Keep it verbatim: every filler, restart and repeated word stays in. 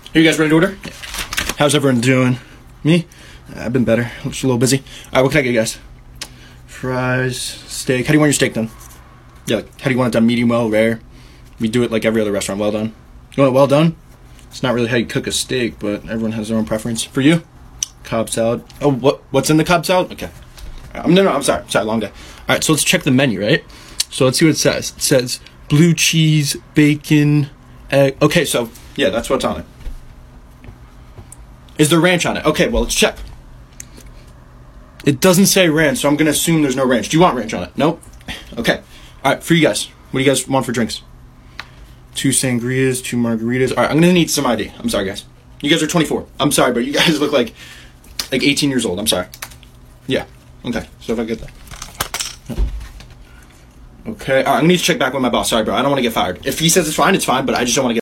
Are you guys ready to order? Yeah. How's everyone doing? Me? Uh, I've been better. I'm just a little busy. All right, what can I get you guys? Fries, steak. How do you want your steak done? Yeah, like, how do you want it done? Medium well, rare? We do it like every other restaurant. Well done. You want it well done? It's not really how you cook a steak, but everyone has their own preference. For you? Cobb salad. Oh, what? What's in the Cobb salad? Okay. Right, no, no, I'm sorry. Sorry, long day. All right, so let's check the menu, right? So let's see what it says. It says blue cheese, bacon, egg. Okay, so, yeah, that's what's on it. Is there ranch on it? Okay, well, let's check. It doesn't say ranch, so I'm going to assume there's no ranch. Do you want ranch on it? Nope. Okay. All right, for you guys. What do you guys want for drinks? Two sangrias, two margaritas. All right, I'm going to need some I D. I'm sorry, guys. You guys are twenty-four. I'm sorry, but you guys look like like eighteen years old. I'm sorry. Yeah. Okay, so if I get that. Okay, all right, I'm going to need to check back with my boss. Sorry, bro. I don't want to get fired. If he says it's fine, it's fine, but I just don't want to get